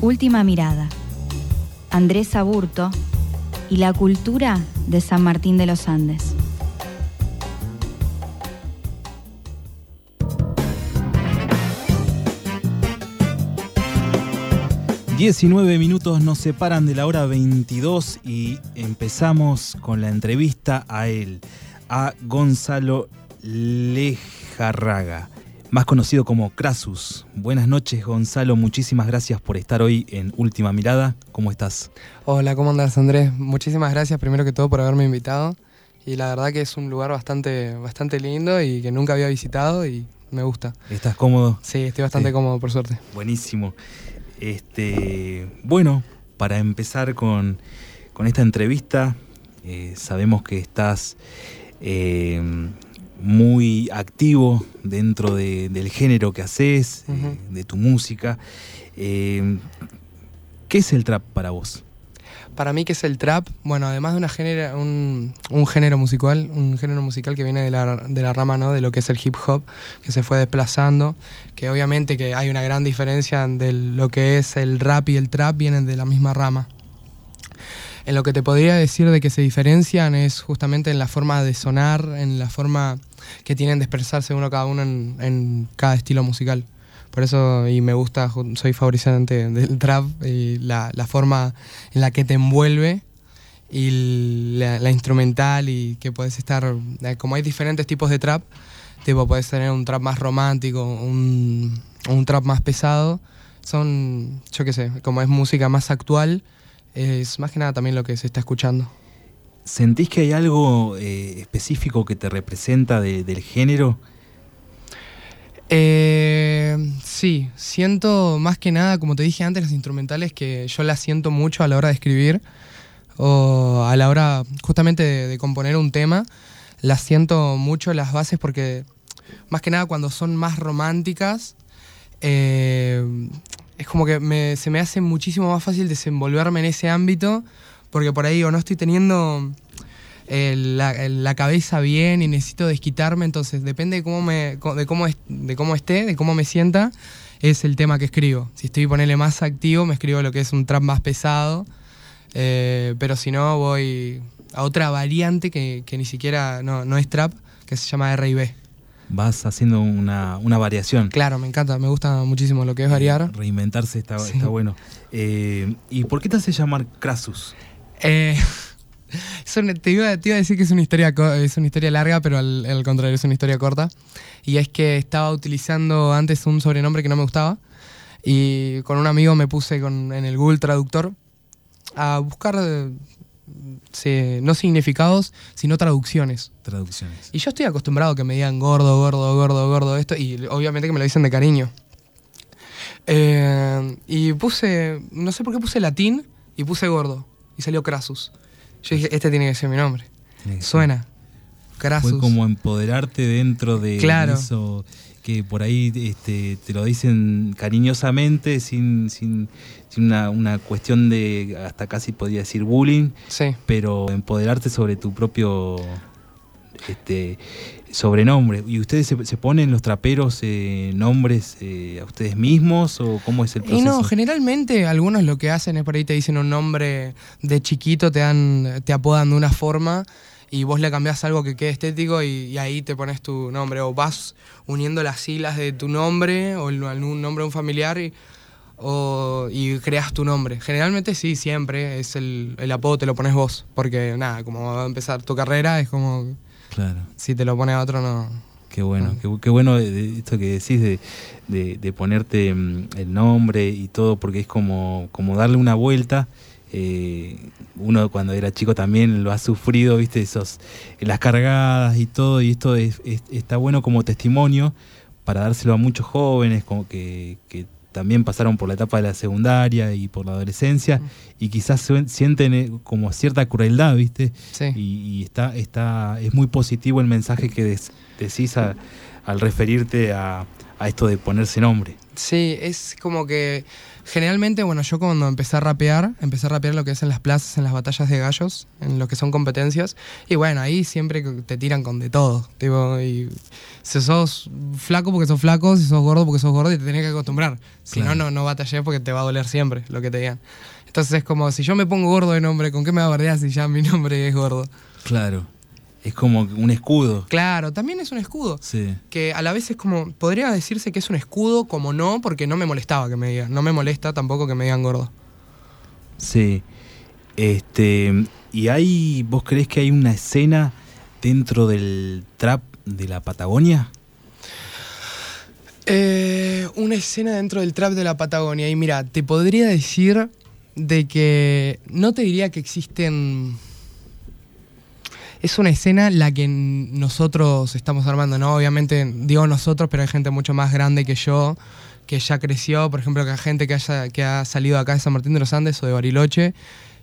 Última mirada. Andrés Aburto y la cultura de San Martín de los Andes. ...19 minutos nos separan de la hora 22 y empezamos con la entrevista a él, a Gonzalo Lejarraga, más conocido como Krasus. Buenas noches, Gonzalo, muchísimas gracias por estar hoy en Última Mirada. ¿Cómo estás? Hola, ¿cómo andas, Andrés? Muchísimas gracias primero que todo por haberme invitado. Y la verdad que es un lugar bastante lindo y que nunca había visitado y me gusta. ¿Estás cómodo? Sí, estoy bastante cómodo, por suerte. Buenísimo. Bueno, para empezar con esta entrevista, sabemos que estás muy activo dentro del género que haces, de tu música. ¿Qué es el trap para vos? Para mí, ¿qué es el trap? Bueno, además de un género musical que viene de la rama, ¿no?, de lo que es el hip hop, que se fue desplazando, que obviamente que hay una gran diferencia de lo que es el rap y el trap, vienen de la misma rama. En lo que te podría decir de que se diferencian es justamente en la forma de sonar, en la forma que tienen de expresarse cada uno en cada estilo musical. Por eso, y me gusta, soy favorizante del trap y la forma en la que te envuelve y la instrumental, y que puedes estar, como hay diferentes tipos de trap, tipo puedes tener un trap más romántico, un trap más pesado, yo qué sé, como es música más actual, es más que nada también lo que se está escuchando. ¿Sentís que hay algo específico que te representa del género? Sí, siento más que nada, como te dije antes, las instrumentales, que yo las siento mucho a la hora de escribir o a la hora justamente de componer un tema. Las siento mucho las bases porque más que nada cuando son más románticas, es como que se me hace muchísimo más fácil desenvolverme en ese ámbito, porque por ahí o no estoy teniendo la cabeza bien y necesito desquitarme, entonces depende de cómo esté, de cómo me sienta, es el tema que escribo. Si estoy, ponele, más activo, me escribo lo que es un trap más pesado, pero si no, voy a otra variante que ni siquiera no es trap, que se llama R&B. Vas haciendo una variación. Claro, me encanta, me gusta muchísimo lo que es variar. Reinventarse está bueno. ¿Y por qué te hace llamar Krasus? Te iba a decir que es una historia larga, pero al contrario, es una historia corta. Y es que estaba utilizando antes un sobrenombre que no me gustaba, y con un amigo me puse en el Google Traductor a buscar no significados, sino traducciones. Y yo estoy acostumbrado a que me digan gordo, esto, y obviamente que me lo dicen de cariño. Y no sé por qué puse latín y puse gordo, y salió Krasus. Yo dije, este tiene que ser mi nombre. Suena. Krasus. Fue como empoderarte dentro de claro. Eso que por ahí te lo dicen cariñosamente, sin una cuestión de, hasta casi podría decir bullying, sí. Pero empoderarte sobre tu propio sobrenombre. ¿Y ustedes se ponen, los traperos, nombres a ustedes mismos, o cómo es el proceso? Y no, generalmente algunos lo que hacen es por ahí te dicen un nombre de chiquito, te apodan de una forma y vos le cambiás algo que quede estético y ahí te pones tu nombre, o vas uniendo las siglas de tu nombre o algún nombre de un familiar y creas tu nombre. Generalmente sí, siempre es el apodo, te lo pones vos, porque nada, como va a empezar tu carrera, es como... Claro. Si te lo pone otro, no. Qué bueno, qué bueno esto que decís de ponerte el nombre y todo, porque es como darle una vuelta. Uno cuando era chico también lo ha sufrido, viste, las cargadas y todo, y esto está bueno como testimonio para dárselo a muchos jóvenes como que también pasaron por la etapa de la secundaria y por la adolescencia, y quizás sienten como cierta crueldad, ¿viste? Sí. Y es muy positivo el mensaje que decís al referirte a a esto de ponerse nombre. Sí, es como que generalmente, bueno, yo cuando empecé a rapear lo que es en las plazas, en las batallas de gallos, en lo que son competencias, y bueno, ahí siempre te tiran con de todo, tipo, y si sos flaco porque sos flaco, si sos gordo porque sos gordo, y te tenés que acostumbrar. Si Claro. no batallés porque te va a doler siempre lo que te digan. Entonces es como, si yo me pongo gordo de nombre, ¿con qué me va a bardear si ya mi nombre es gordo? Claro. Es como un escudo. Claro, también es un escudo. Sí. Que a la vez es como, podría decirse que es un escudo, como no, porque no me molestaba que me digan. No me molesta tampoco que me digan gordo. Sí. ¿Y vos creés que hay una escena dentro del trap de la Patagonia? Una escena dentro del trap de la Patagonia. Y mira, te podría decir de que no te diría que existen... Es una escena la que nosotros estamos armando, ¿no? Obviamente digo nosotros, pero hay gente mucho más grande que yo, que ya creció, por ejemplo, que hay gente que ha salido acá de San Martín de los Andes o de Bariloche,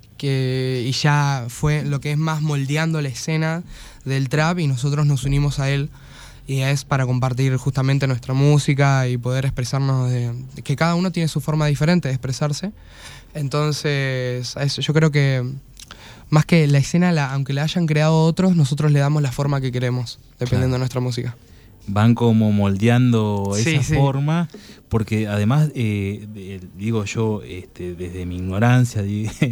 y ya fue lo que es más moldeando la escena del trap, y nosotros nos unimos a él, y es para compartir justamente nuestra música y poder expresarnos, que cada uno tiene su forma diferente de expresarse. Entonces, a eso yo creo que más que la escena, aunque la hayan creado otros, nosotros le damos la forma que queremos, dependiendo de nuestra música. Van como moldeando Sí, esa sí. forma, porque además, digo yo, desde mi ignorancia,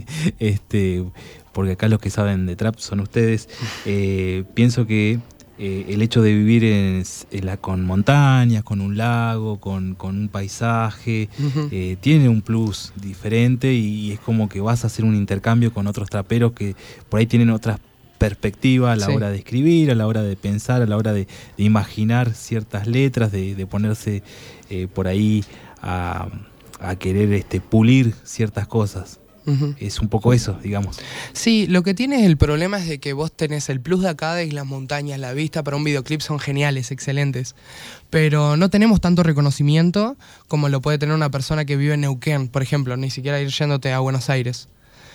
porque acá los que saben de trap son ustedes, pienso que el hecho de vivir con montañas, con un lago, con un paisaje, Uh-huh. tiene un plus diferente, y es como que vas a hacer un intercambio con otros traperos que por ahí tienen otras perspectivas a la Sí. hora de escribir, a la hora de pensar, a la hora de imaginar ciertas letras, de ponerse por ahí a querer pulir ciertas cosas. Uh-huh. Es un poco eso, digamos. Sí, lo que tiene el problema es de que vos tenés el plus de acá, de las montañas, la vista para un videoclip son geniales, excelentes, pero no tenemos tanto reconocimiento como lo puede tener una persona que vive en Neuquén, por ejemplo, ni siquiera ir yéndote a Buenos Aires.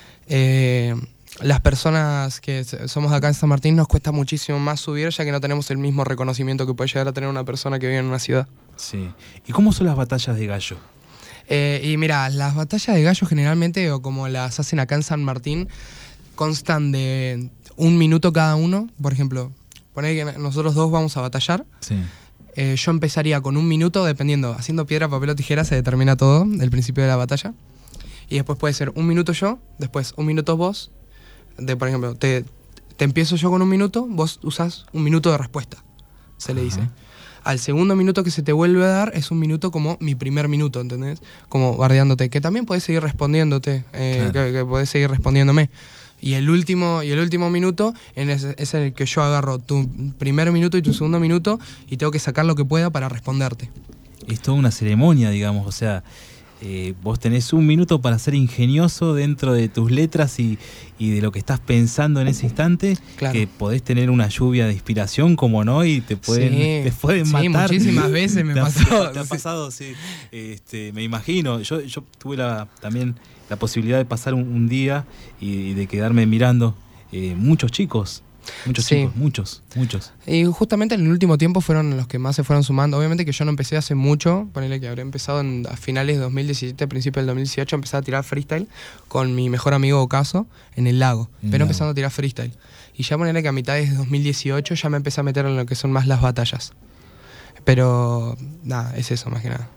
Las personas que somos acá en San Martín nos cuesta muchísimo más subir, ya que no tenemos el mismo reconocimiento que puede llegar a tener una persona que vive en una ciudad. Sí. ¿Y cómo son las batallas de gallo? Y mira, las batallas de gallos generalmente, o como las hacen acá en San Martín, constan de 1 minuto cada uno. Por ejemplo, poner que nosotros dos vamos a batallar. Sí. Yo empezaría con 1 minuto, dependiendo, haciendo piedra, papel o tijera, se determina todo, el principio de la batalla. Y después puede ser 1 minuto yo, después 1 minuto vos. Por ejemplo, te empiezo yo con 1 minuto, vos usás 1 minuto de respuesta, se le dice. Ajá. Al segundo minuto que se te vuelve a dar es 1 minuto como mi primer minuto, ¿entendés? Como bardeándote, que también podés seguir respondiéndote, Claro. que podés seguir respondiéndome. Y el último minuto es el que yo agarro tu primer minuto y tu segundo minuto y tengo que sacar lo que pueda para responderte. Es toda una ceremonia, digamos, o sea, vos tenés 1 minuto para ser ingenioso dentro de tus letras y de lo que estás pensando en ese instante, Claro. que podés tener una lluvia de inspiración, como no, y te pueden Sí, matar. muchísimas veces me ¿Te ha- pasó. ¿Te ha Sí. pasado? Sí. Me imagino. Yo tuve también la posibilidad de pasar un día y de quedarme mirando muchos chicos. Sí. Muchos. Y justamente en el último tiempo fueron los que más se fueron sumando. Obviamente que yo no empecé hace mucho, ponele que habré empezado a finales de 2017, principios del 2018, empecé a tirar freestyle con mi mejor amigo Ocaso en el lago, pero empezando a tirar freestyle. Y ya ponele que a mitad de 2018 ya me empecé a meter en lo que son más las batallas. Pero nada, es eso más que nada.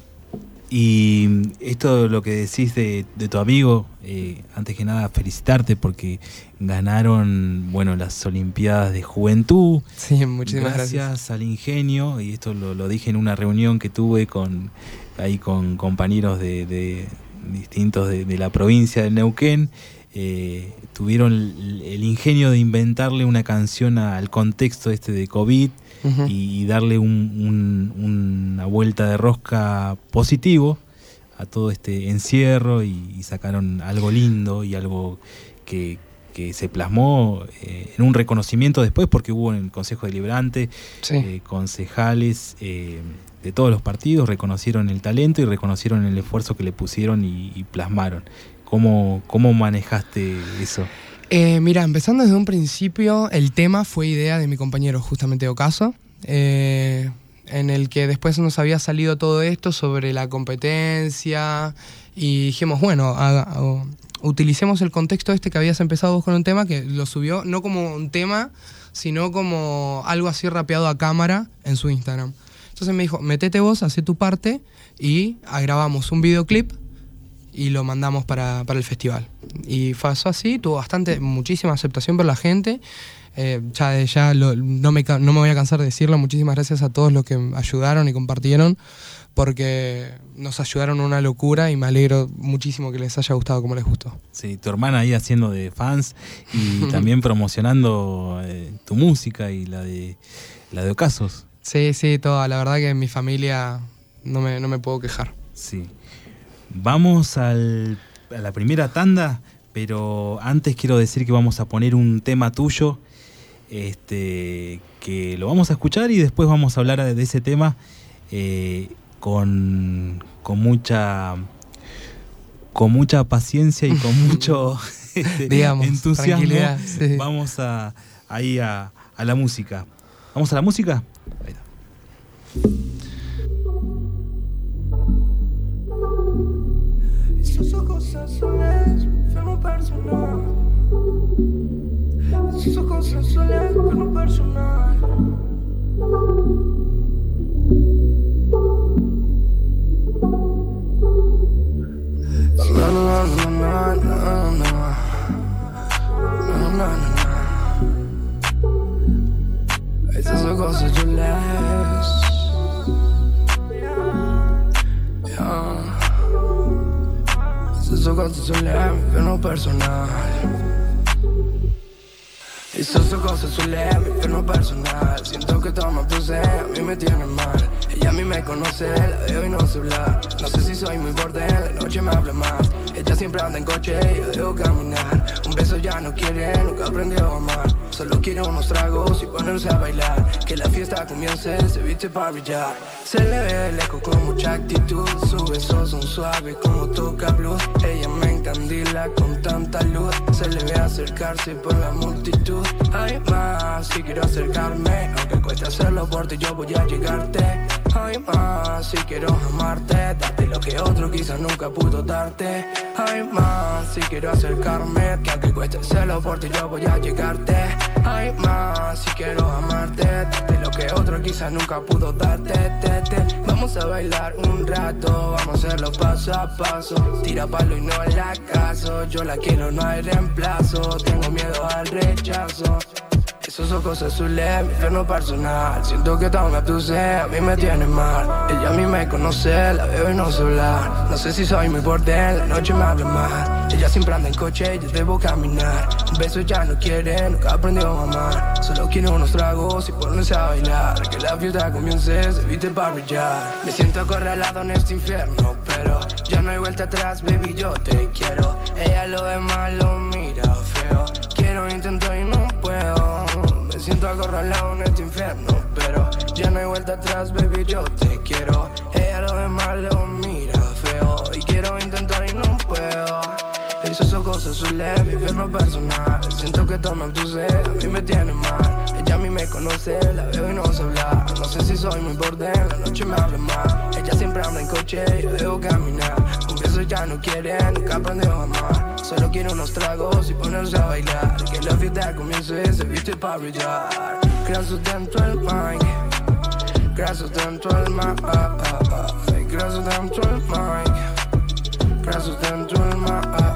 Y esto lo que decís de tu amigo, antes que nada felicitarte porque ganaron, bueno, las Olimpiadas de Juventud. Sí, muchísimas gracias. Gracias al ingenio, y esto lo dije en una reunión que tuve con compañeros de distintos de la provincia de Neuquén. Tuvieron el ingenio de inventarle una canción al contexto de COVID. Uh-huh. Y darle una vuelta de rosca positivo a todo este encierro, y sacaron algo lindo y algo que se plasmó en un reconocimiento después, porque hubo en el Consejo Deliberante Sí. concejales de todos los partidos, reconocieron el talento y reconocieron el esfuerzo que le pusieron y plasmaron. ¿Cómo manejaste eso? Mira, empezando desde un principio, el tema fue idea de mi compañero, justamente Ocaso. en el que después nos había salido todo esto sobre la competencia y dijimos, bueno, utilicemos el contexto este que habías empezado vos con un tema, que lo subió no como un tema, sino como algo así rapeado a cámara en su Instagram. Entonces me dijo, metete vos, hacé tu parte y grabamos un videoclip y lo mandamos para el festival. Y pasó así, tuvo muchísima aceptación por la gente. No me voy a cansar de decirlo, muchísimas gracias a todos los que ayudaron y compartieron, porque nos ayudaron una locura y me alegro muchísimo que les haya gustado como les gustó. Sí, tu hermana ahí haciendo de fans y también promocionando tu música y la de Ocasos. Sí, toda. La verdad que en mi familia no me puedo quejar. Sí. Vamos a la primera tanda, pero antes quiero decir que vamos a poner un tema tuyo, que lo vamos a escuchar y después vamos a hablar de ese tema con mucha paciencia y con mucho digamos, entusiasmo. Sí. Vamos ahí a la música. ¿Vamos a la música? Ahí está. Sus ojos azules, enfermo personal. Sus ojos azules, enfermo personal. Esos ojos azules. Esos ojos azules, infierno personal. Esos ojos azules, mi infierno personal. Siento que todo me posee, a mí me tiene mal. Ella a mí me conoce, la veo y no sé hablar. No sé si soy muy borde, en la noche me habla más. Ella siempre anda en coche, yo debo caminar. Un beso ya no quiere, nunca aprendió a amar. Solo quiere unos tragos y ponerse a bailar. Que la fiesta comience, se viste para brillar. Se le ve de lejos con mucha actitud. Sus besos son suaves como toca blues. Ella me encandila con tanta luz. Se le ve acercarse por la multitud. Hay más, si quiero acercarme. Aunque cueste hacerlo por ti, yo voy a llegarte. Hay más, si quiero amarte. Darte lo que otro quizás nunca pudo darte. Hay más, si quiero acercarme. Que aunque cueste hacerlo por ti, yo voy a llegarte. Hay más, si quiero amarte. Darte lo que otro quizás nunca pudo darte. Vamos a bailar un rato, vamos a hacerlo paso a paso. Tira palo y no la caso. Yo la quiero, no hay reemplazo. Tengo miedo al rechazo. Esos ojos azules, mi infierno personal. Siento que todo me abduce, a mí me tiene mal. Ella a mí me conoce, la veo y no sé hablar. No sé si soy muy borde, en la noche me habla mal. Ella siempre anda en coche, yo debo caminar. Un beso ya no quiere, nunca aprendió a amar. Solo quiere unos tragos y ponerse a bailar. Que la fiesta comience, se viste para brillar. Me siento acorralado en este infierno, pero ya no hay vuelta atrás, baby, yo te quiero. Ella lo demás lo mira feo. Quiero, intento y no puedo. Me siento acorralado en este infierno, pero ya no hay vuelta atrás, baby, yo te quiero. Ella lo demás lo mira feo. Y quiero intentar y no puedo. Esos ojos azules, mi infierno personal. Siento que todo me abduce, a mí me tiene mal. Ella a mí me conoce, la veo y no sé hablar. No sé si soy muy borde, en la noche me habla mal. Ella siempre anda en coche, yo debo caminar. Un beso ya no quiere, nunca aprendió a amar. Solo quiere unos tragos y ponerse a bailar. Que la fiesta comience, se viste para brillar. Grasos dentro del mic, grasos dentro del mic, grasos dentro del mic, grasos dentro del mic.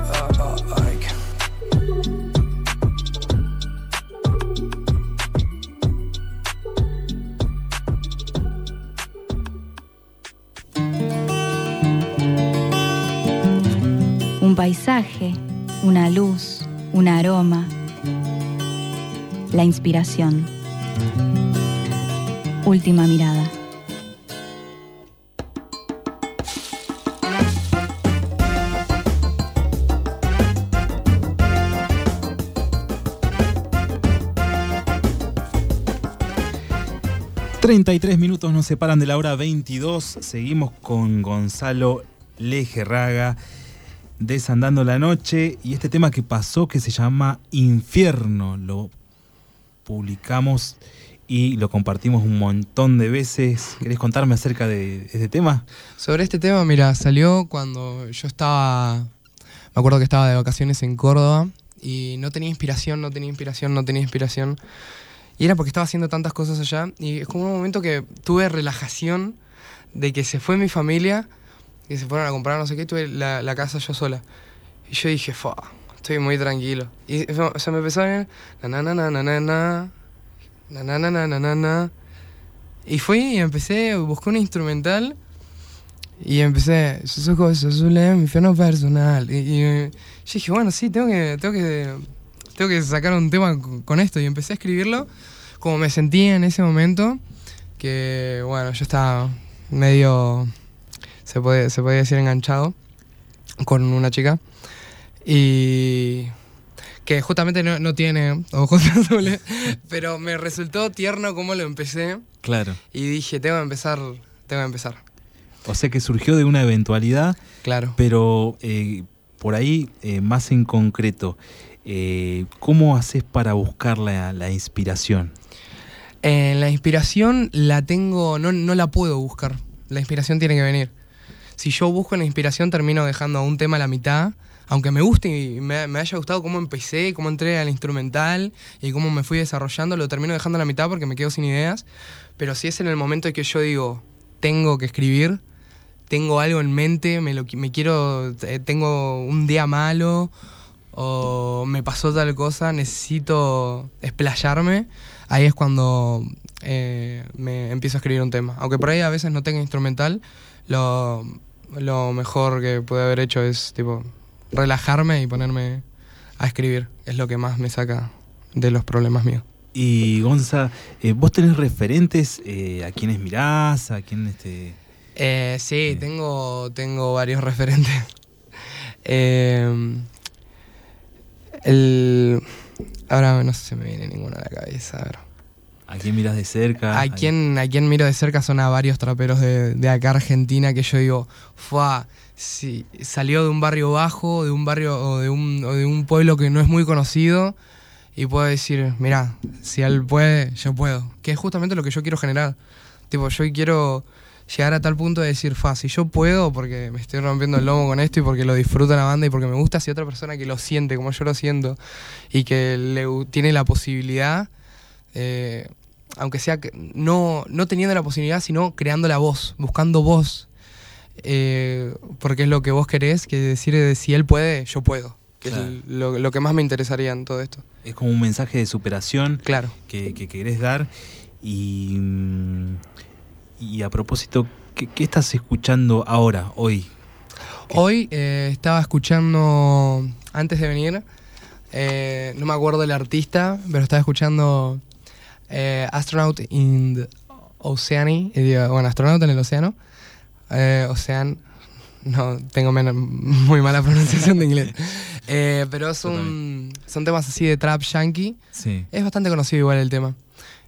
Un paisaje, una luz, un aroma, la inspiración. Última mirada. ...33 minutos nos separan de la hora 22... ...seguimos con Gonzalo Lejerraga... ...Desandando la noche... ...y este tema que pasó que se llama Infierno... ...lo publicamos y lo compartimos un montón de veces. ¿Querés contarme acerca de este tema? Sobre este tema, mira, salió cuando yo estaba... Me acuerdo que estaba de vacaciones en Córdoba y no tenía inspiración. Y era porque estaba haciendo tantas cosas allá. Y es como un momento que tuve relajación de que se fue mi familia, que se fueron a comprar no sé qué, tuve la casa yo sola. Y yo dije, estoy muy tranquilo. Y se me empezó a venir, y fui y busqué un instrumental y empecé, sus ojos azules, mi infierno personal. Y yo dije, bueno, sí, tengo que sacar un tema con esto. Y empecé a escribirlo como me sentía en ese momento, que bueno, yo estaba medio, se podía decir, enganchado con una chica. Y que justamente no tiene ojos azules, pero me resultó tierno cómo lo empecé. Claro. Y dije, tengo que empezar. O sea que surgió de una eventualidad. Claro. Pero por ahí, más en concreto, ¿cómo haces para buscar la inspiración? La inspiración la tengo, no la puedo buscar. La inspiración tiene que venir. Si yo busco la inspiración, termino dejando un tema a la mitad. Aunque me guste y me haya gustado cómo empecé, cómo entré al instrumental y cómo me fui desarrollando, lo termino dejando a la mitad porque me quedo sin ideas. Pero si es en el momento en que yo digo, tengo que escribir, tengo algo en mente, tengo un día malo o me pasó tal cosa, necesito explayarme, ahí es cuando me empiezo a escribir un tema. Aunque por ahí a veces no tenga instrumental, lo mejor que pude haber hecho es tipo relajarme y ponerme a escribir. Es lo que más me saca de los problemas míos. Y Gonza, ¿vos tenés referentes a quienes mirás, a quién Sí, tengo varios referentes. Ahora no se me viene ninguno a la cabeza. A ver. ¿A quién mirás de cerca? ¿A quién miro de cerca? Son a varios traperos de acá Argentina que yo digo, sí, salió de un barrio bajo, de un barrio o de un pueblo que no es muy conocido, y puedo decir, mirá, si él puede, yo puedo. Que es justamente lo que yo quiero generar. Tipo, yo quiero llegar a tal punto de decir, si yo puedo, porque me estoy rompiendo el lomo con esto y porque lo disfruto la banda y porque me gusta, si otra persona que lo siente como yo lo siento y que tiene la posibilidad, aunque sea no teniendo la posibilidad, sino creando la voz, buscando voz, porque es lo que vos querés, que decir, si él puede, yo puedo. Que claro. Es lo que más me interesaría en todo esto. Es como un mensaje de superación, claro, que querés dar. Y a propósito, ¿qué estás escuchando ahora, hoy? Hoy estaba escuchando, antes de venir, no me acuerdo del artista, pero estaba escuchando Astronaut in the Ocean, bueno, astronauta en el océano, no, tengo muy mala pronunciación de inglés, pero son temas así de trap yankee, sí. Es bastante conocido igual el tema,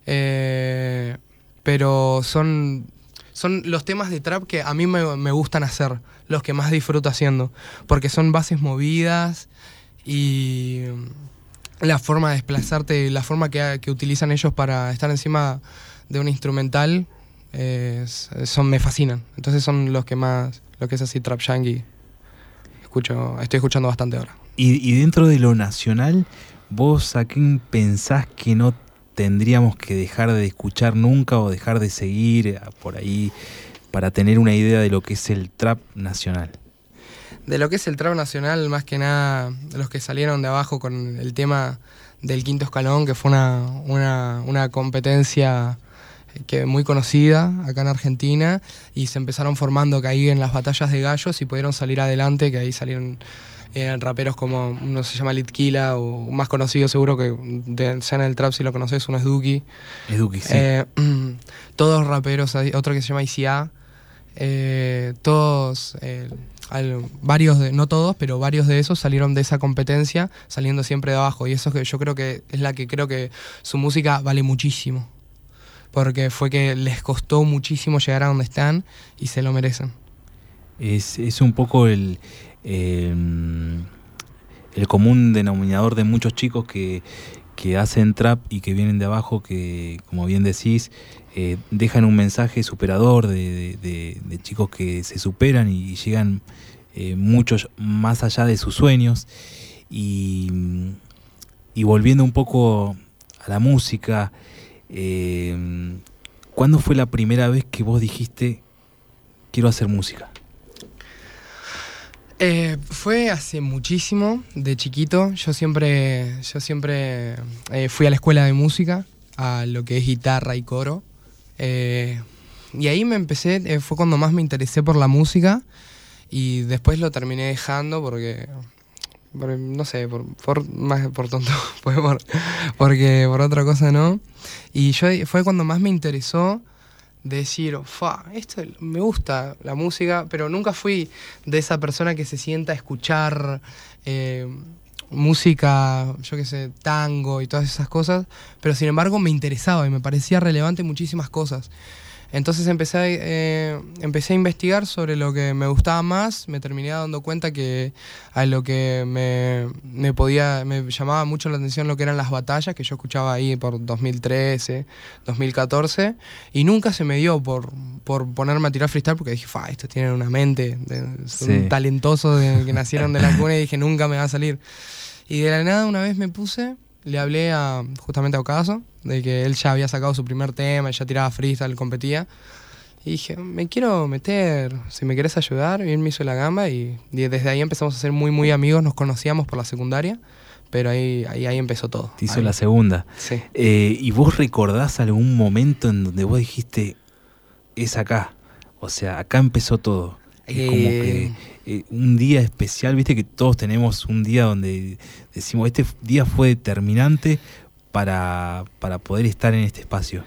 pero son los temas de trap que a mí me gustan hacer, los que más disfruto haciendo, porque son bases movidas y la forma de desplazarte, la forma que utilizan ellos para estar encima de un instrumental, me fascinan. Entonces son lo que es así trap yankee, estoy escuchando bastante ahora. Y dentro de lo nacional, ¿vos a quién pensás que no tendríamos que dejar de escuchar nunca o dejar de seguir por ahí para tener una idea de lo que es el trap nacional? De lo que es el trap nacional, más que nada, los que salieron de abajo con el tema del Quinto Escalón, que fue una competencia muy conocida acá en Argentina, y se empezaron formando que ahí en las batallas de gallos y pudieron salir adelante, que ahí salieron raperos como uno se llama Litquila, o más conocido seguro que sea en el trap, si lo conoces, uno es Duki. Es Duki, sí. Todos raperos, otro que se llama ICA, todos, varios no todos, pero varios de esos salieron de esa competencia, saliendo siempre de abajo, y eso que yo creo que es la que creo que su música vale muchísimo, porque fue que les costó muchísimo llegar a donde están y se lo merecen. Es un poco el común denominador de muchos chicos que que hacen trap y que vienen de abajo, que como bien decís, dejan un mensaje superador de chicos que se superan y llegan muchos más allá de sus sueños. Y volviendo un poco a la música, ¿cuándo fue la primera vez que vos dijiste quiero hacer música? Fue hace muchísimo, de chiquito. Yo siempre fui a la escuela de música, a lo que es guitarra y coro. Y ahí fue cuando más me interesé por la música, y después lo terminé dejando porque no sé, más por tonto, porque por otra cosa no. Y fue cuando más me interesó decir, esto me gusta la música, pero nunca fui de esa persona que se sienta a escuchar música, yo qué sé, tango y todas esas cosas, pero sin embargo me interesaba y me parecía relevante muchísimas cosas. Entonces empecé a investigar sobre lo que me gustaba más. Me terminé dando cuenta que a lo que me llamaba mucho la atención lo que eran las batallas, que yo escuchaba ahí por 2013, 2014, y nunca se me dio por ponerme a tirar freestyle, porque dije, estos tienen una mente, son talentosos que nacieron de la cuna, y dije, nunca me va a salir. Y de la nada una vez me puse, le hablé justamente a Ocaso, de que él ya había sacado su primer tema, ya tiraba freestyle, competía. Y dije, me quiero meter, si me querés ayudar. Y él me hizo la gamba y desde ahí empezamos a ser muy, muy amigos. Nos conocíamos por la secundaria, pero ahí empezó todo. Te hizo la segunda. Sí. ¿Y vos recordás algún momento en donde vos dijiste, es acá? O sea, acá empezó todo. Es como que un día especial, viste que todos tenemos un día donde decimos, este día fue determinante para poder estar en este espacio.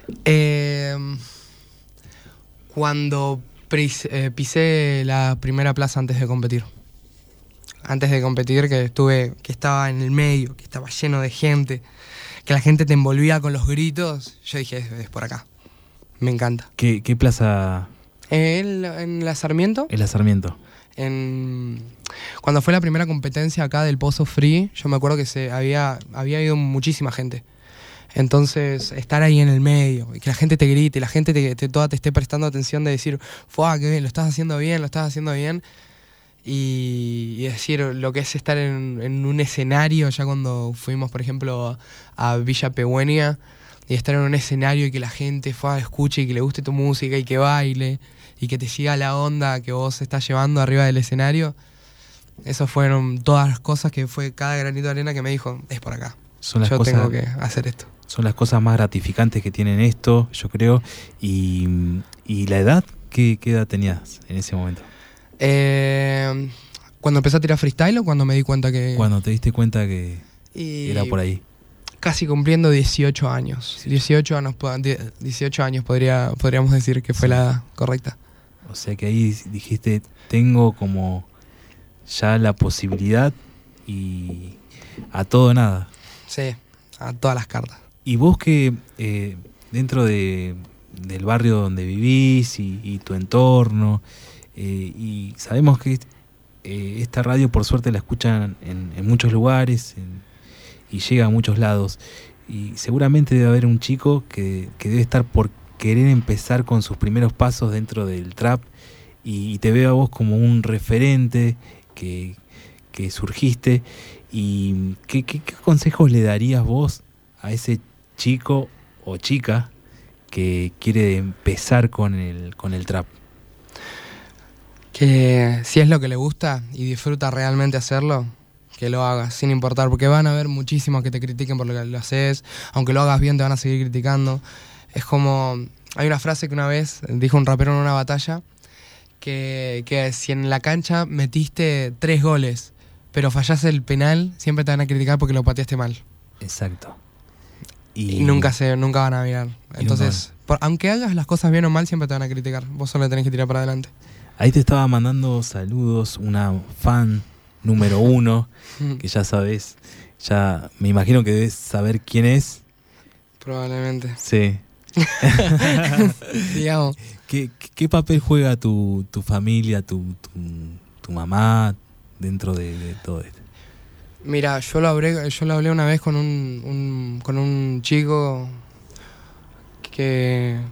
Cuando pisé la primera plaza antes de competir. Antes de competir, que estaba en el medio, que estaba lleno de gente, que la gente te envolvía con los gritos, yo dije, es por acá. Me encanta. ¿Qué plaza? En la Sarmiento. En la Sarmiento. Cuando fue la primera competencia acá del Pozo Free, yo me acuerdo que había ido muchísima gente. Entonces, estar ahí en el medio, y que la gente te grite, la gente toda te esté prestando atención, de decir, qué bien, lo estás haciendo bien. Y decir lo que es estar en un escenario, ya cuando fuimos, por ejemplo, a Villa Pehuen, y estar en un escenario y que la gente escuche y que le guste tu música y que baile y que te siga la onda que vos estás llevando arriba del escenario. Esas fueron todas las cosas que fue cada granito de arena que me dijo, es por acá. Tengo que hacer esto. Son las cosas más gratificantes que tienen esto, yo creo. Y la edad, ¿qué edad tenías en ese momento? ¿Cuando empecé a tirar freestyle o cuando me di cuenta que...? Cuando te diste cuenta que era por ahí. Casi cumpliendo 18 años. 18 años podríamos decir que fue la edad correcta. O sea que ahí dijiste, tengo como ya la posibilidad y a todo o nada. Sí, a todas las cartas. Y vos que dentro del barrio donde vivís y tu entorno, y sabemos que esta radio por suerte la escuchan en muchos lugares y llega a muchos lados, y seguramente debe haber un chico que debe estar por querer empezar con sus primeros pasos dentro del trap, y te veo a vos como un referente que surgiste. ¿Y qué consejos le darías vos a ese chico o chica que quiere empezar con el trap? Que si es lo que le gusta y disfruta realmente hacerlo, que lo hagas, sin importar, porque van a haber muchísimos que te critiquen por lo que lo haces. Aunque lo hagas bien, te van a seguir criticando. Es como, hay una frase que una vez dijo un rapero en una batalla, que si en la cancha metiste 3 goles, pero fallás el penal, siempre te van a criticar porque lo pateaste mal. Exacto. Y nunca van a mirar. Entonces, aunque hagas las cosas bien o mal, siempre te van a criticar. Vos solo tenés que tirar para adelante. Ahí te estaba mandando saludos una fan número 1, que ya sabes, ya me imagino que debes saber quién es. Probablemente. Sí. Digamos. ¿Qué papel juega tu familia, tu mamá dentro de todo esto? Mira, yo lo hablé una vez con un chico que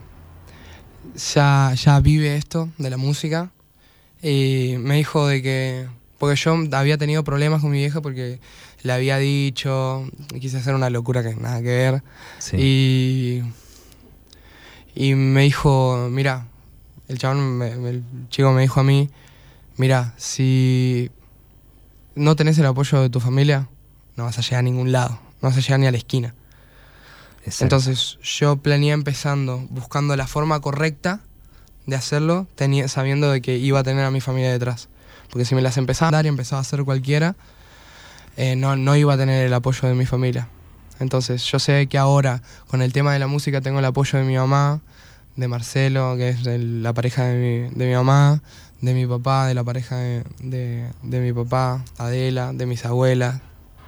ya vive esto de la música, y me dijo de que, porque yo había tenido problemas con mi vieja porque le había dicho, quise hacer una locura que nada que ver, sí. Y me dijo, mira, el chico me dijo a mí, mira, si no tenés el apoyo de tu familia, no vas a llegar a ningún lado, no vas a llegar ni a la esquina. Exacto. Entonces yo planeé empezando, buscando la forma correcta de hacerlo, sabiendo de que iba a tener a mi familia detrás. Porque si me las empezaba a dar y empezaba a hacer cualquiera, no iba a tener el apoyo de mi familia. Entonces yo sé que ahora, con el tema de la música, tengo el apoyo de mi mamá, de Marcelo, que es la pareja de mi mamá, de mi papá, de la pareja de mi papá, Adela, de mis abuelas.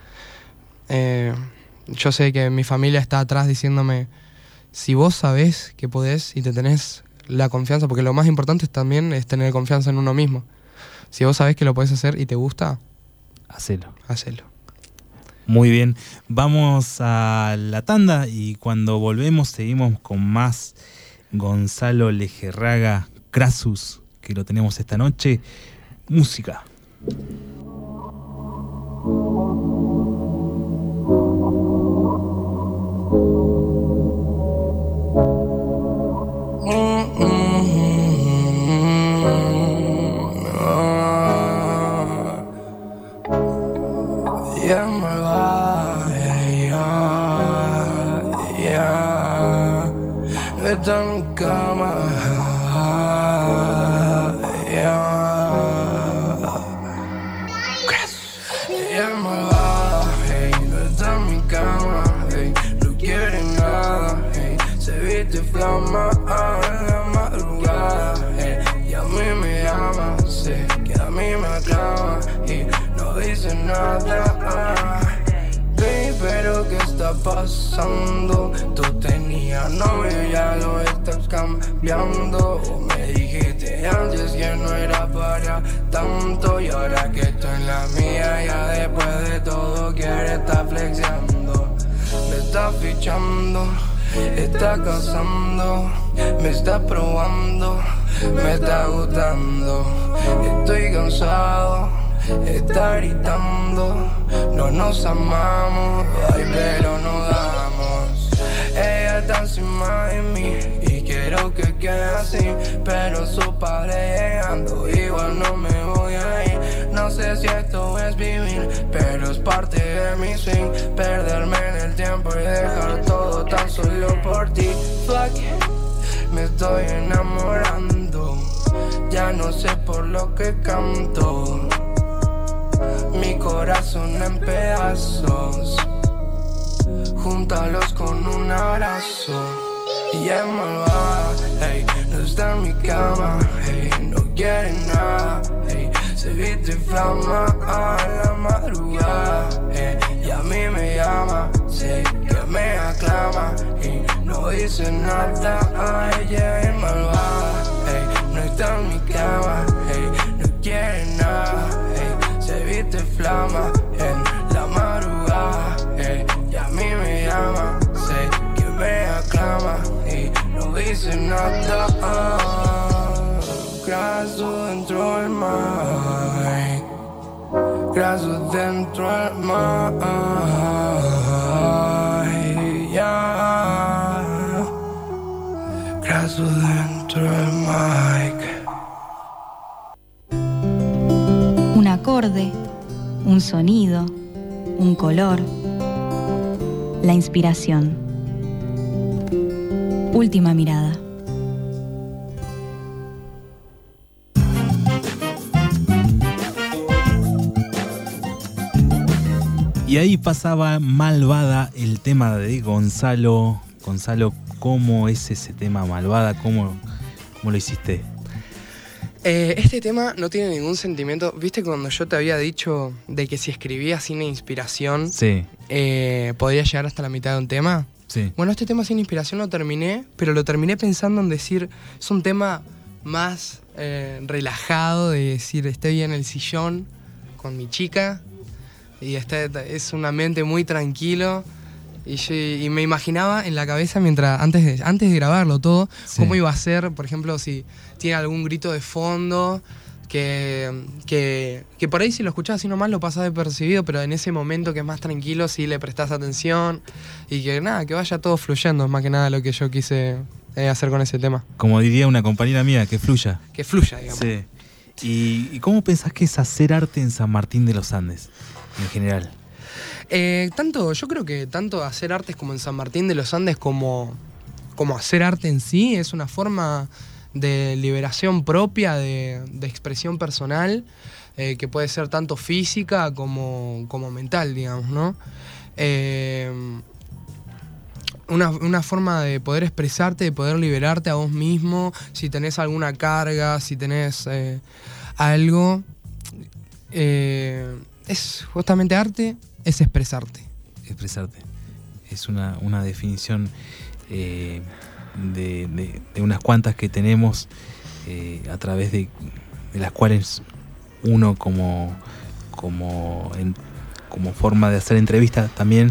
Yo sé que mi familia está atrás diciéndome, si vos sabés que podés y te tenés la confianza, porque lo más importante también es tener confianza en uno mismo. Si vos sabés que lo podés hacer y te gusta, hacelo. Muy bien, vamos a la tanda y cuando volvemos seguimos con más Gonzalo Lejarraga Crasus, que lo tenemos esta noche. Música. Está en mi cama, ella me va, hey, no está en mi cama, hey, no quiere nada, hey, se viste flama en la madrugada, hey, y a mí me llama, sé que a mí me aclama y no dice nada. Pero ¿qué está pasando? Tú tenías novio, ya lo estás cambiando. Me dijiste antes que no era para tanto, y ahora que estoy en la mía, ya después de todo quiere estar flexiando. Me está fichando, está casando, me está probando, me está gustando. Estoy cansado, está gritando, no nos amamos, ay, pero no damos. Ella está encima de mí y quiero que quede así, pero su padre llegando, igual no me voy a ir. No sé si esto es vivir, pero es parte de mi swing. Perderme en el tiempo y dejar todo tan solo por ti. Fuck, me estoy enamorando, ya no sé por lo que canto. Mi corazón en pedazos, júntalos con un abrazo. Y es malvada, hey, no está en mi cama, hey, no quiere nada, hey, se viste flama en la madrugada, hey, y a mí me llama, sé que me aclama y no dice nada. Ella es malvada, hey, no está en mi cama, hey, no quiere nada, hey, se viste flama en la madrugada, y a mí me llama, sé que me aclama y no dice nada. Graso dentro del mar, graso dentro del mar, yeah. Graso dentro del mic. Un acorde, un sonido, un color, la inspiración. Última mirada. Y ahí pasaba Malvada, el tema de Gonzalo. Gonzalo, ¿cómo es ese tema Malvada? ¿Cómo lo hiciste? Este tema no tiene ningún sentimiento. ¿Viste cuando yo te había dicho de que si escribía sin inspiración, sí, podría llegar hasta la mitad de un tema? Sí. Bueno, este tema sin inspiración lo terminé, pero lo terminé pensando en decir, es un tema más relajado, de decir, estoy en el sillón con mi chica, y es un ambiente muy tranquilo. Y me imaginaba en la cabeza antes de grabarlo todo, Sí. cómo iba a ser, por ejemplo, si tiene algún grito de fondo, que por ahí si lo escuchás así nomás lo pasás desapercibido, pero en ese momento que es más tranquilo sí le prestás atención y que vaya todo fluyendo, es más que nada lo que yo quise hacer con ese tema. Como diría una compañera mía, que fluya. Que fluya, digamos. Sí. ¿Y cómo pensás que es hacer arte en San Martín de los Andes, en general? Yo creo que tanto hacer artes como en San Martín de los Andes como hacer arte en sí es una forma de liberación propia, de expresión personal, que puede ser tanto física como mental, digamos, ¿no? Una forma de poder expresarte, de poder liberarte a vos mismo, si tenés alguna carga, si tenés algo. Es justamente arte, es expresarte. Expresarte. Es una definición de unas cuantas que tenemos a través de las cuales uno como forma de hacer entrevistas también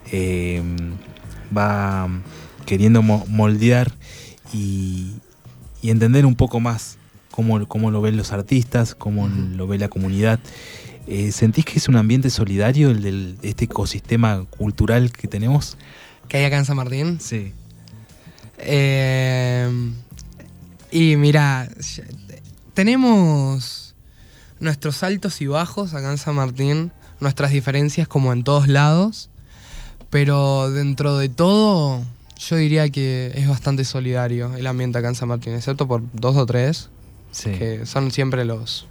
va queriendo moldear y entender un poco más cómo lo ven los artistas, cómo lo ve la comunidad. ¿Sentís que es un ambiente solidario este ecosistema cultural que tenemos? ¿Que hay acá en San Martín? Sí. Y mira, tenemos nuestros altos y bajos acá en San Martín, nuestras diferencias como en todos lados, pero dentro de todo yo diría que es bastante solidario el ambiente acá en San Martín, excepto por 2 o 3, Sí. que son siempre los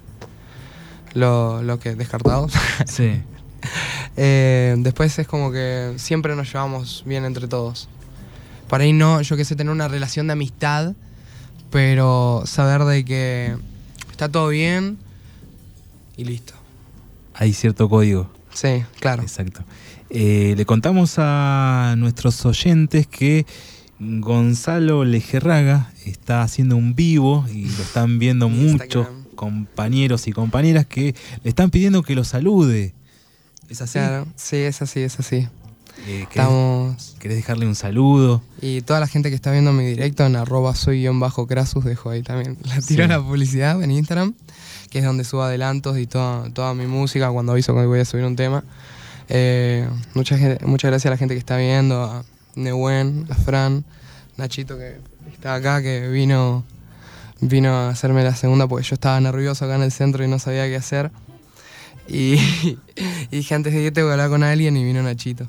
que descartados. Sí. Después es como que siempre nos llevamos bien entre todos. Por ahí no, yo qué sé, tener una relación de amistad, pero saber de que está todo bien y listo. Hay cierto código. Sí, claro. Exacto. Le contamos a nuestros oyentes que Gonzalo Lejerraga está haciendo un vivo y lo están viendo muchos compañeros y compañeras que le están pidiendo que lo salude. ¿Es así? Claro, sí, es así. ¿Querés dejarle un saludo? Y toda la gente que está viendo mi directo en @soy_Crasus, dejo ahí también. La tiro Sí. la publicidad en Instagram, que es donde subo adelantos y toda mi música cuando aviso que voy a subir un tema. Muchas gracias a la gente que está viendo, a Nehuen, a Fran, Nachito que está acá, que vino a hacerme la segunda porque yo estaba nervioso acá en el centro y no sabía qué hacer. Y dije, antes de irte voy a hablar con alguien, y vino Nachito.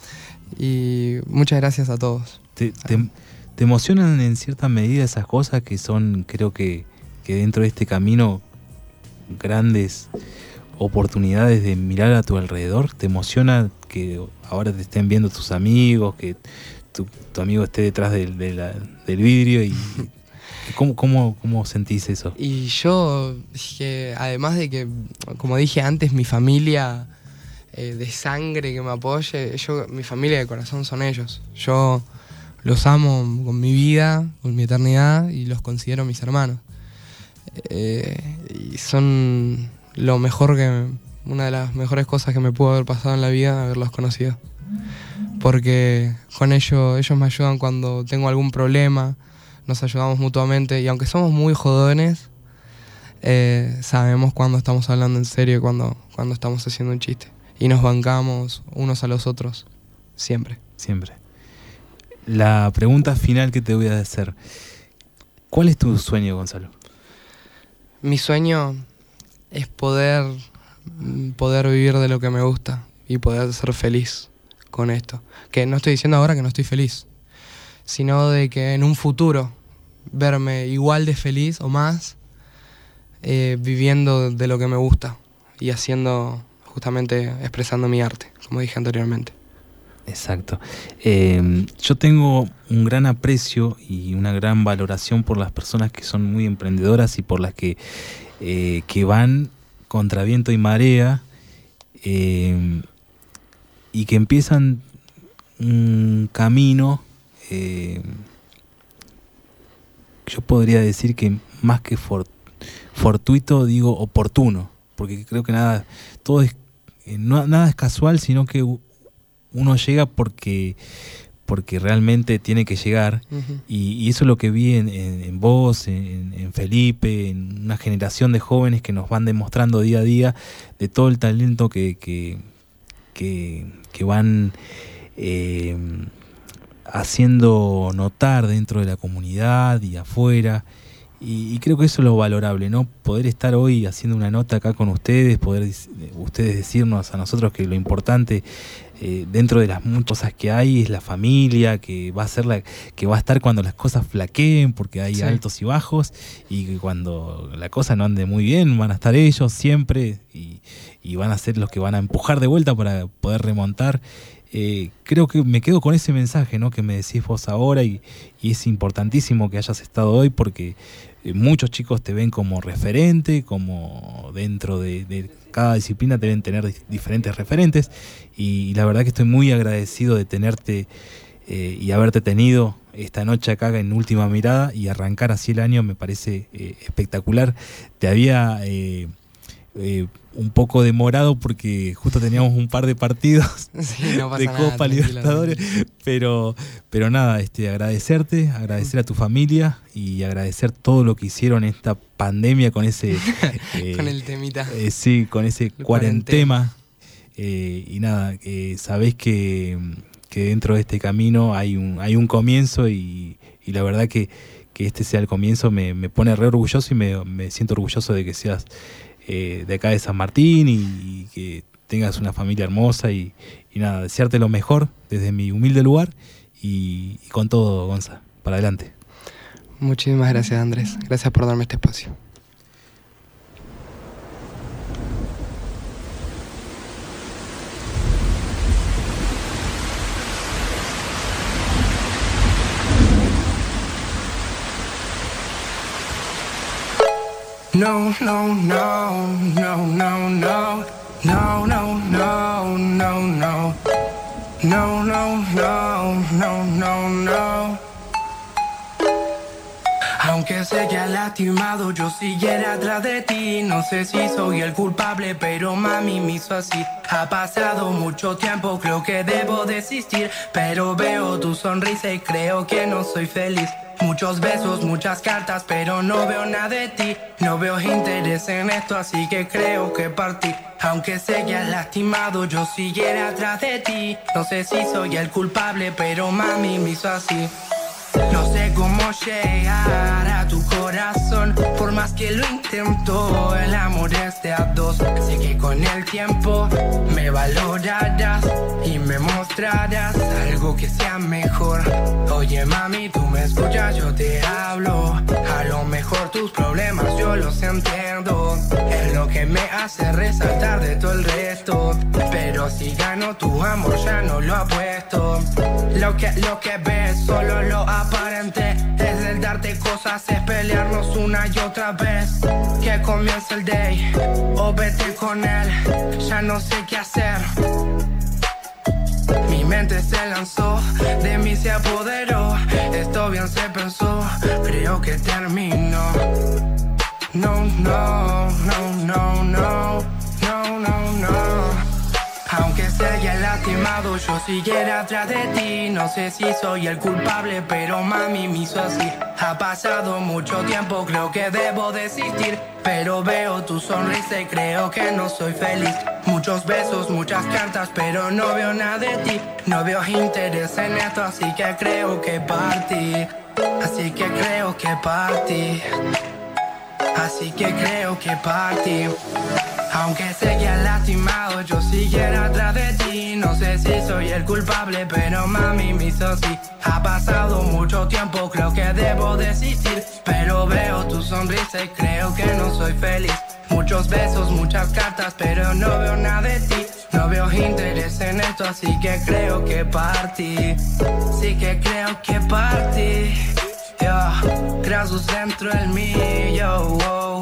Y muchas gracias a todos. ¿Te emocionan en cierta medida esas cosas que son, creo que dentro de este camino, grandes oportunidades de mirar a tu alrededor? ¿Te emociona que ahora te estén viendo tus amigos, que tu amigo esté detrás del vidrio? Y ¿cómo sentís eso? Y yo, que además de que, como dije antes, mi familia de sangre que me apoye, mi familia de corazón son ellos. Yo los amo con mi vida, con mi eternidad, y los considero mis hermanos. Y son una de las mejores cosas que me pudo haber pasado en la vida, haberlos conocido. Porque con ellos me ayudan cuando tengo algún problema, nos ayudamos mutuamente, y aunque somos muy jodones, sabemos cuando estamos hablando en serio y cuando estamos haciendo un chiste. Y nos bancamos unos a los otros, siempre. Siempre. La pregunta final que te voy a hacer: ¿cuál es tu sueño, Gonzalo? Mi sueño es poder vivir de lo que me gusta y poder ser feliz con esto. Que no estoy diciendo ahora que no estoy feliz, sino de que en un futuro verme igual de feliz o más, viviendo de lo que me gusta y haciendo, justamente expresando mi arte, como dije anteriormente. Exacto. Yo tengo un gran aprecio y una gran valoración por las personas que son muy emprendedoras y por las que van contra viento y marea, y que empiezan un camino, yo podría decir que más que fortuito, digo oportuno, porque creo que todo es nada es casual, sino que uno llega porque realmente tiene que llegar. Uh-huh. Y eso es lo que vi en vos, en Felipe, en una generación de jóvenes que nos van demostrando día a día de todo el talento que van haciendo notar dentro de la comunidad y afuera. Y creo que eso es lo valorable, ¿no? Poder estar hoy haciendo una nota acá con ustedes, poder ustedes decirnos a nosotros que lo importante dentro de las muchas cosas que hay es la familia, que va a ser que va a estar cuando las cosas flaqueen, porque hay altos y bajos, y que cuando la cosa no ande muy bien van a estar ellos siempre y van a ser los que van a empujar de vuelta para poder remontar. Creo que me quedo con ese mensaje, ¿no? Que me decís vos ahora, y es importantísimo que hayas estado hoy, porque muchos chicos te ven como referente, como dentro de cada disciplina deben tener diferentes referentes, y la verdad que estoy muy agradecido de tenerte y haberte tenido esta noche acá en Última Mirada, y arrancar así el año me parece espectacular. Te había un poco demorado porque justo teníamos un par de partidos de Copa Libertadores, pero nada, agradecerte, agradecer a tu familia y agradecer todo lo que hicieron en esta pandemia con ese con el temita, sí, con ese cuarentema, y nada, sabés que dentro de este camino hay un comienzo, y la verdad que este sea el comienzo me pone re orgulloso, y me siento orgulloso de que seas de acá de San Martín, y que tengas una familia hermosa, y nada, desearte lo mejor desde mi humilde lugar, y con todo, Gonza, para adelante. Muchísimas gracias, Andrés, gracias por darme este espacio. No, no, no, no, no, no, no, no, no, no, no, no, no, no, no, no. Aunque sé que has lastimado, yo siguiera atrás de ti. No sé si soy el culpable, pero mami me hizo así. Ha pasado mucho tiempo, creo que debo desistir, pero veo tu sonrisa y creo que no soy feliz. Muchos besos, muchas cartas, pero no veo nada de ti. No veo interés en esto, así que creo que partí. Aunque sé que has lastimado, yo siguiera atrás de ti. No sé si soy el culpable, pero mami me hizo así. No sé cómo llegar a tu corazón, por más que lo intento, el amor es de a dos. Sé que con el tiempo me valorarás y me mostrarás algo que sea mejor. Oye mami, tú me escuchas, yo te hablo. A lo mejor tus problemas yo los entiendo, es lo que me hace resaltar de todo el resto. Pero si gano tu amor ya no lo apuesto. Lo que ves, solo lo aparente, es el darte cosas, es pelearnos una y otra vez. Que comience el day, o vete con él, ya no sé qué hacer. Mi mente se lanzó, de mí se apoderó. Esto bien se pensó, creo que terminó. No, no, no, no, no, no, no, no. Aunque se haya lastimado, yo siguiera atrás de ti. No sé si soy el culpable, pero mami me hizo así. Ha pasado mucho tiempo, creo que debo desistir, pero veo tu sonrisa y creo que no soy feliz. Muchos besos, muchas cartas, pero no veo nada de ti. No veo interés en esto, así que creo que partí. Así que creo que partí. Así que creo que partí. Aunque sé que has lastimado, yo siguiera atrás de ti. No sé si soy el culpable, pero mami me hizo así. Ha pasado mucho tiempo, creo que debo desistir, pero veo tu sonrisa y creo que no soy feliz. Muchos besos, muchas cartas, pero no veo nada de ti. No veo interés en esto, así que creo que partí. Sí que creo que partí. Gracias dentro del mío.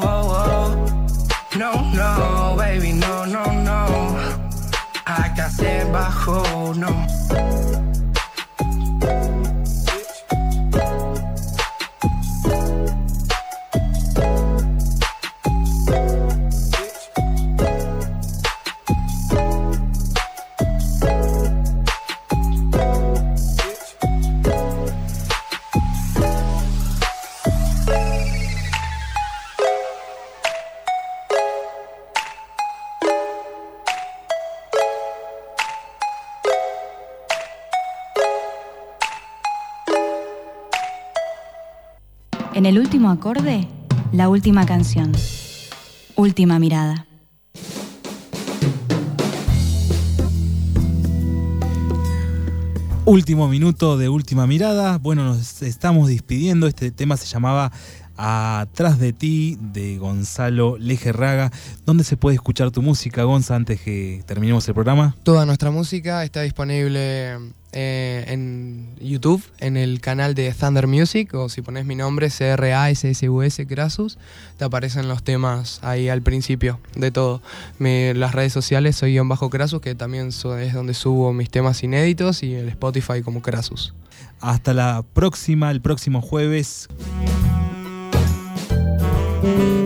No, no, baby, no, no, no. Acá se bajó, no. En el último acorde, la última canción. Última mirada. Último minuto de Última Mirada. Bueno, nos estamos despidiendo. Este tema se llamaba Atrás de ti, de Gonzalo Lejerraga. ¿Dónde se puede escuchar tu música, Gonza, antes que terminemos el programa? Toda nuestra música está disponible en YouTube, en el canal de Thunder Music, o si pones mi nombre, CRASSUS Crasus, te aparecen los temas ahí al principio de todo. Las redes sociales soy _Crasus, que también es donde subo mis temas inéditos, y el Spotify como Crasus. Hasta la próxima, el próximo jueves.